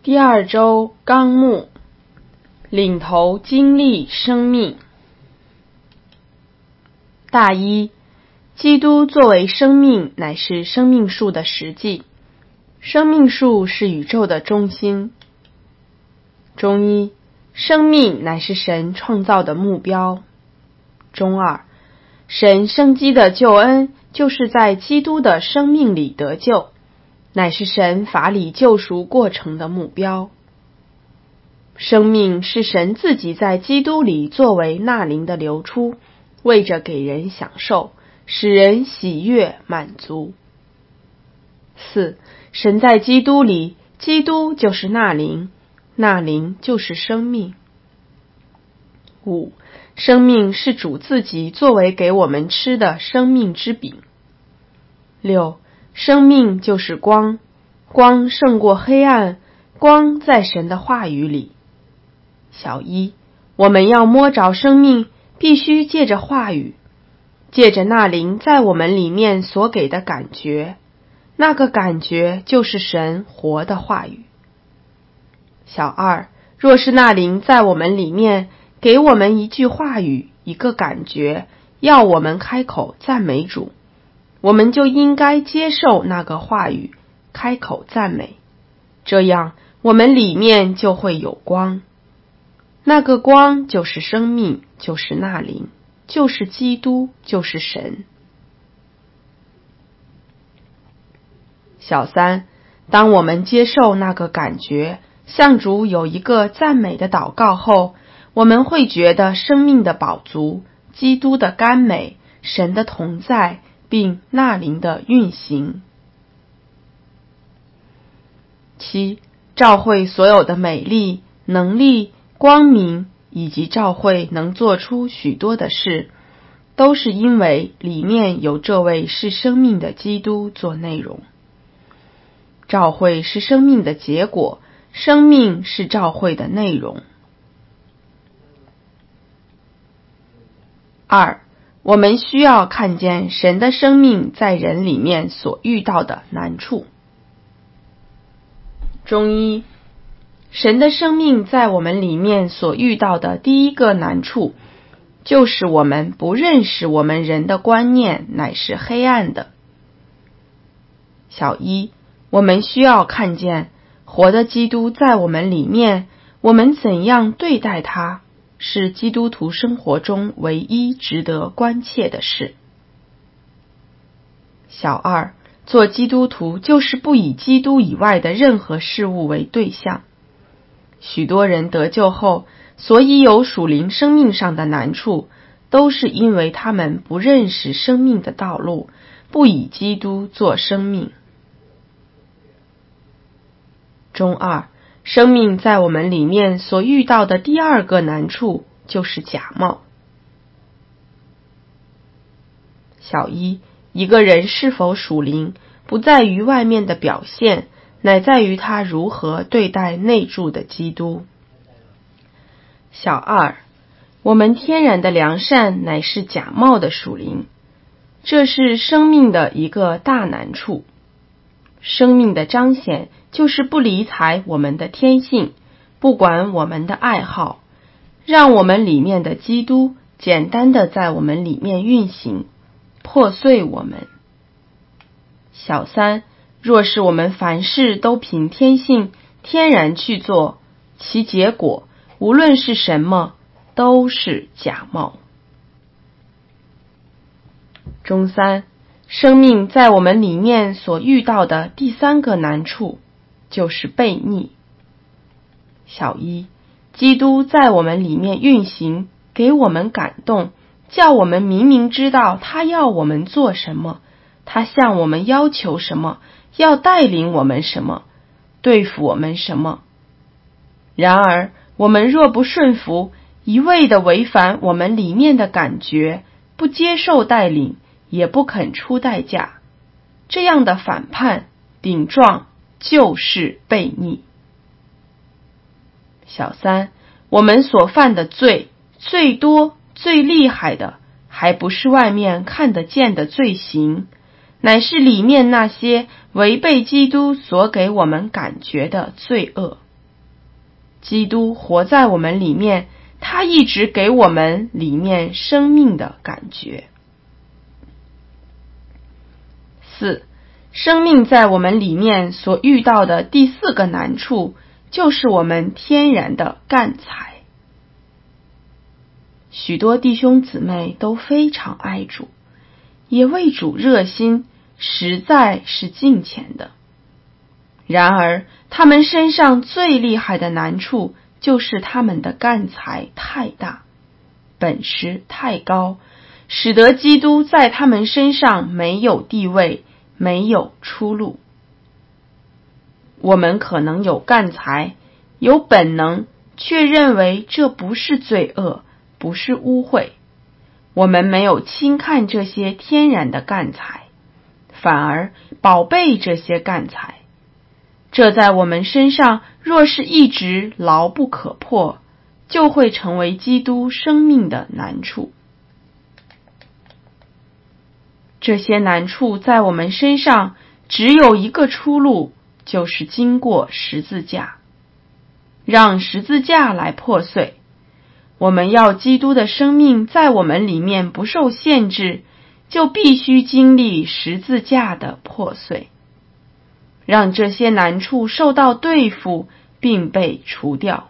第二周纲目，领头经历生命。大一，基督作为生命乃是生命树的实际，生命树是宇宙的中心。中一，生命乃是神创造的目标。中二，神生机的救恩就是在基督的生命里得救，乃是神法理救赎过程的目标。生命是神自己在基督里作为纳灵的流出，为着给人享受，使人喜悦满足。4. 神在基督里，基督就是纳灵，纳灵就是生命。5. 生命是主自己作为给我们吃的生命之饼。6. 生命就是光，光胜过黑暗，光在神的话语里。小一，我们要摸着生命，必须借着话语，借着那灵在我们里面所给的感觉，那个感觉就是神活的话语。小二，若是那灵在我们里面，给我们一句话语，一个感觉，要我们开口赞美主，我们就应该接受那个话语，开口赞美，这样我们里面就会有光。那个光就是生命，就是那灵，就是基督，就是神。小三，当我们接受那个感觉，向主有一个赞美的祷告后，我们会觉得生命的饱足，基督的甘美，神的同在，并那灵的运行。7. 召会所有的美丽、能力、光明，以及召会能做出许多的事，都是因为里面有这位是生命的基督做内容。召会是生命的结果，生命是召会的内容。2. 我们需要看见神的生命在人里面所遇到的难处。中一，神的生命在我们里面所遇到的第一个难处，就是我们不认识我们人的观念乃是黑暗的。小一，我们需要看见活的基督在我们里面，我们怎样对待他，是基督徒生活中唯一值得关切的事。小二，做基督徒就是不以基督以外的任何事物为对象。许多人得救后，所以有属灵生命上的难处，都是因为他们不认识生命的道路，不以基督做生命。中二，生命在我们里面所遇到的第二个难处，就是假冒。小一，一个人是否属灵，不在于外面的表现，乃在于他如何对待内住的基督。小二，我们天然的良善乃是假冒的属灵，这是生命的一个大难处。生命的彰显就是不理睬我们的天性，不管我们的爱好，让我们里面的基督简单的在我们里面运行，破碎我们。小三，若是我们凡事都凭天性天然去做，其结果无论是什么，都是假冒。中三，生命在我们里面所遇到的第三个难处，就是悖逆。小一，基督在我们里面运行，给我们感动，叫我们明明知道他要我们做什么，他向我们要求什么，要带领我们什么，对付我们什么。然而我们若不顺服，一味地违反我们里面的感觉，不接受带领，也不肯出代价，这样的反叛顶撞就是悖逆。小三，我们所犯的罪，最多最厉害的，还不是外面看得见的罪行，乃是里面那些违背基督所给我们感觉的罪恶。 基督活在我们里面，他一直给我们里面生命的感觉。4. 生命在我们里面所遇到的第4个难处，就是我们天然的干财。许多弟兄姊妹都非常爱主，也为主热心，实在是敬虔的。然而他们身上最厉害的难处，就是他们的干财太大，本事太高，使得基督在他们身上没有地位，没有出路。我们可能有干财，有本能，却认为这不是罪恶，不是污秽。我们没有轻看这些天然的干财，反而宝贝这些干财。这在我们身上若是一直牢不可破，就会成为基督生命的难处。这些难处在我们身上只有一个出路，就是经过十字架，让十字架来破碎。我们要基督的生命在我们里面不受限制，就必须经历十字架的破碎，让这些难处受到对付并被除掉。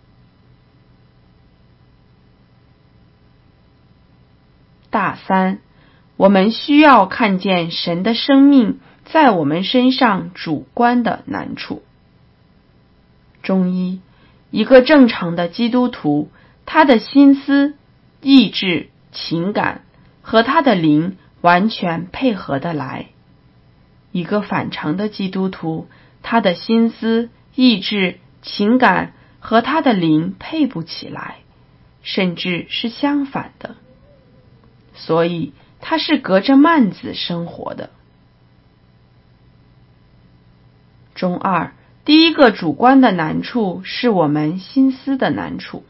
大3，我们需要看见神的生命在我们身上主观的难处。中1，一个正常的基督徒，他的心思、意志、情感和他的灵完全配合得来。一个反常的基督徒，他的心思、意志、情感和他的灵配不起来，甚至是相反的。所以他是隔着幔子生活的。中2，第一个主观的难处是我们心思的难处。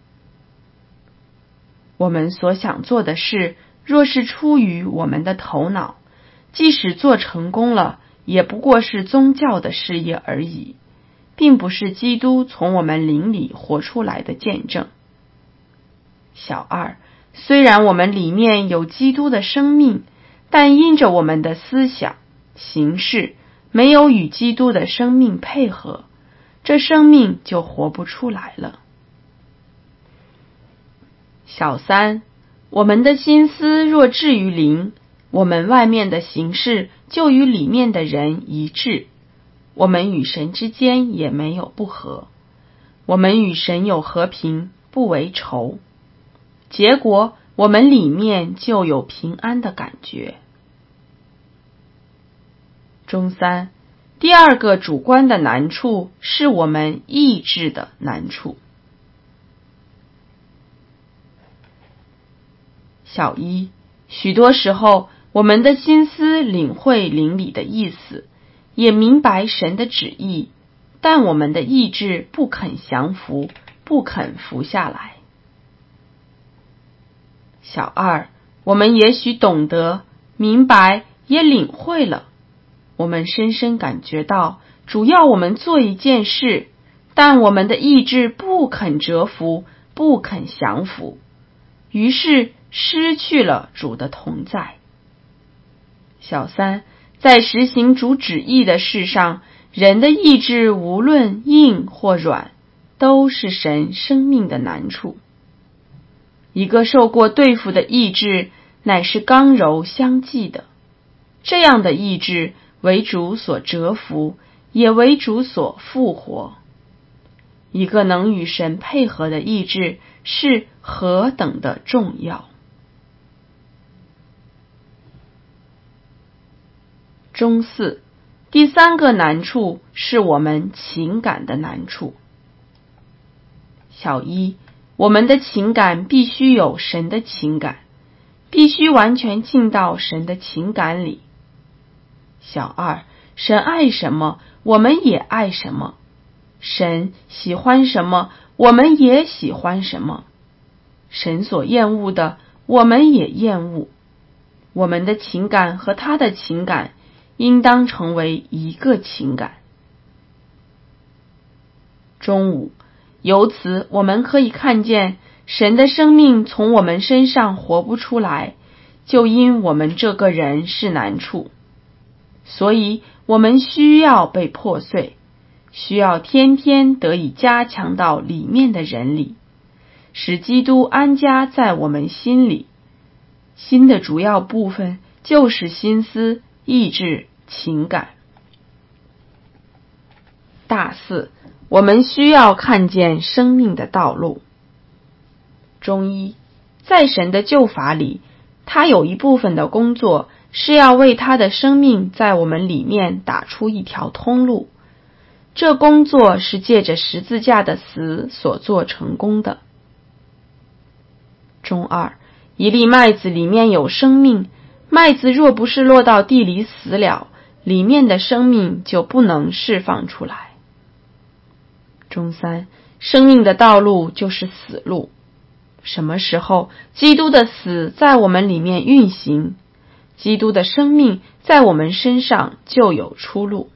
我们所想做的事，若是出于我们的头脑，即使做成功了，也不过是宗教的事业而已，并不是基督从我们灵里活出来的见证。小2，虽然我们里面有基督的生命，但因着我们的思想、行事没有与基督的生命配合，这生命就活不出来了。小3，我们的心思若置于灵，我们外面的行事就与里面的人一致，我们与神之间也没有不和，我们与神有和平，不为仇。结果我们里面就有平安的感觉。中3，第2个主观的难处是我们意志的难处。小1，许多时候我们的心思领会灵里的意思，也明白神的旨意，但我们的意志不肯降服，不肯服下来。小2，我们也许懂得、明白，也领会了，我们深深感觉到主要我们做一件事，但我们的意志不肯折服，不肯降服，于是失去了主的同在。小3，在实行主旨意的事上，人的意志无论硬或软，都是神生命的难处。一个受过对付的意志，乃是刚柔相济的，这样的意志为主所折服，也为主所复活。一个能与神配合的意志是何等的重要。中4，第3个难处是我们情感的难处。小1，我们的情感必须有神的情感，必须完全进到神的情感里。小2，神爱什么，我们也爱什么；神喜欢什么，我们也喜欢什么；神所厌恶的，我们也厌恶。我们的情感和他的情感应当成为一个情感。中5， 由此我们可以看见，神的生命从我们身上活不出来，就因我们这个人是难处。所以我们需要被破碎，需要天天得以加强到里面的人里，使基督安家在我们心里。心的主要部分就是心思、意志、情感。大4，我们需要看见生命的道路。中医在神的救法里，他有一部分的工作是要为他的生命在我们里面打出一条通路，这工作是借着十字架的死所做成功的。中2，一粒麦子里面有生命，麦子若不是落到地里死了，里面的生命就不能释放出来。中3，生命的道路就是死路。什么时候基督的死在我们里面运行，基督的生命在我们身上就有出路。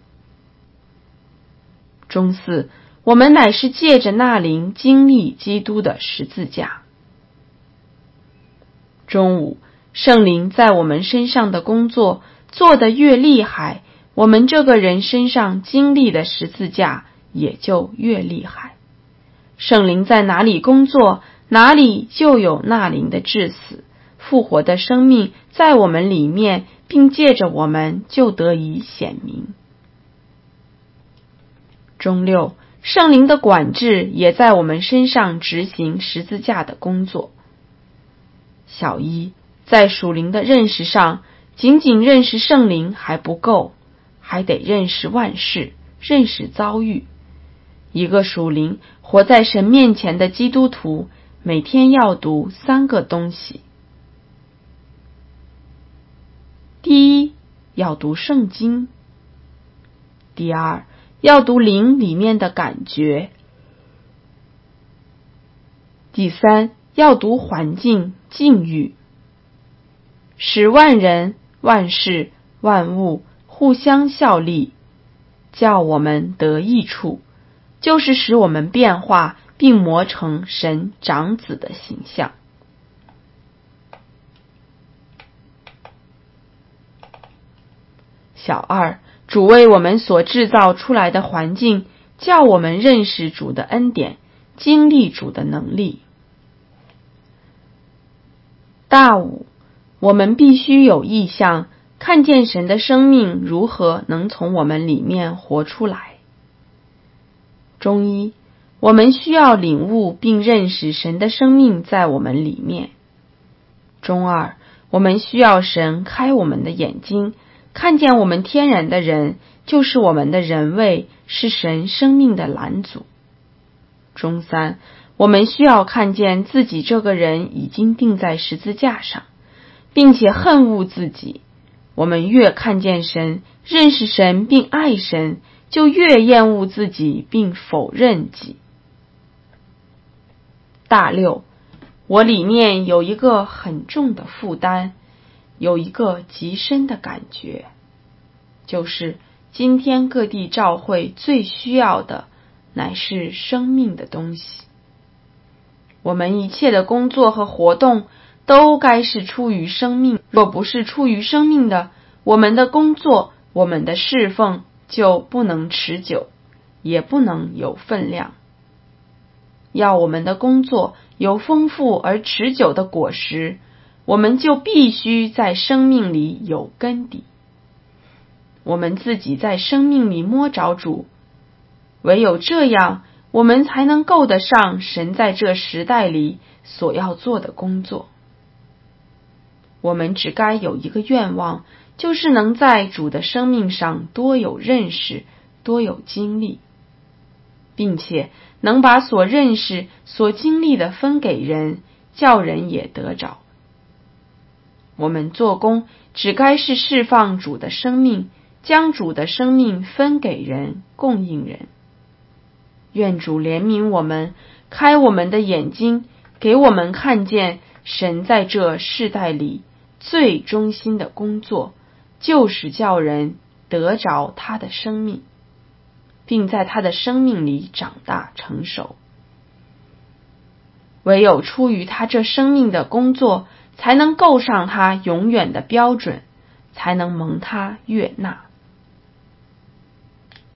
中4，我们乃是借着那灵经历基督的十字架。中5，圣灵在我们身上的工作做得越厉害，我们这个人身上经历的十字架也就越厉害。圣灵在哪里工作，哪里就有那灵的致死，复活的生命在我们里面，并借着我们就得以显明。中6，圣灵的管制也在我们身上执行十字架的工作。小1，在属灵的认识上，仅仅认识圣灵还不够，还得认识万事，认识遭遇。一个属灵活在神面前的基督徒，每天要读3个东西。第一，要读圣经。第二，要读灵里面的感觉。第三，要读环境境遇，使万人、万事、万物互相效力，叫我们得益处，就是使我们变化并磨成神长子的形象。小2，主为我们所制造出来的环境，叫我们认识主的恩典，经历主的能力。大5，我们必须有意向，看见神的生命如何能从我们里面活出来。中1，我们需要领悟并认识神的生命在我们里面。中2，我们需要神开我们的眼睛，看见我们天然的人，就是我们的人位，是神生命的拦阻。中3，我们需要看见自己这个人已经钉在十字架上，并且恨恶自己。我们越看见神，认识神并爱神，就越厌恶自己并否认己。大6，我里面有一个很重的负担，有一个极深的感觉，就是今天各地教会最需要的乃是生命的东西。我们一切的工作和活动都该是出于生命，若不是出于生命的，我们的工作、我们的侍奉就不能持久，也不能有分量。要我们的工作有丰富而持久的果实，我们就必须在生命里有根底。我们自己在生命里摸着主，唯有这样，我们才能够得上神在这时代里所要做的工作。我们只该有一个愿望，就是能在主的生命上多有认识，多有经历，并且能把所认识、所经历的分给人，叫人也得着。我们做工只该是释放主的生命，将主的生命分给人，供应人。愿主怜悯我们，开我们的眼睛，给我们看见神在这世代里最忠心的工作，就是叫人得着他的生命。 并在他的生命里长大成熟。唯有出于他这生命的工作，才能够上他永远的标准，才能蒙他悦纳。